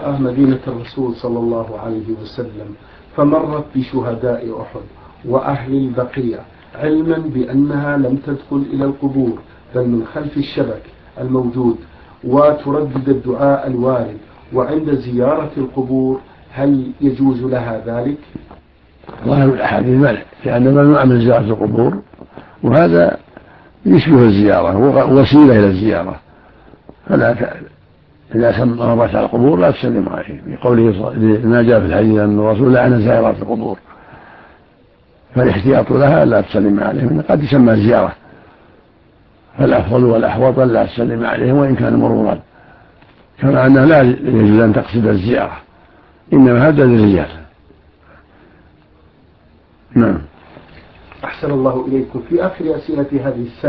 امرأة مدينة الرسول صلى الله عليه وسلم فمرت بشهداء أحد وأهل البقيع علما بأنها لم تدخل إلى القبور بل من خلف الشبك الموجود، وتردد الدعاء الوارد، وعند زيارة القبور هل يجوز لها ذلك؟ ظاهر الأحاديث منع، لأن ممنوع من زيارة القبور، وهذا يشبه الزيارة ووسيلة إلى الزيارة، إذا مرت على القبور لا تسلم عليه، بقوله ما جاء في الحديث أن الرسول لعن زائرات القبور، فالاحتياط لها لا تسلم عليهم، قد يسمى زيارة، فالأفضل والأحوط لا تسلم عليهم وإن كان مرورا، كما أنه لا يجوز أن تقصد الزيارة، إنما هذا للرجال. نعم. أحسن الله إليكم. في آخر أسئلة هذه السنة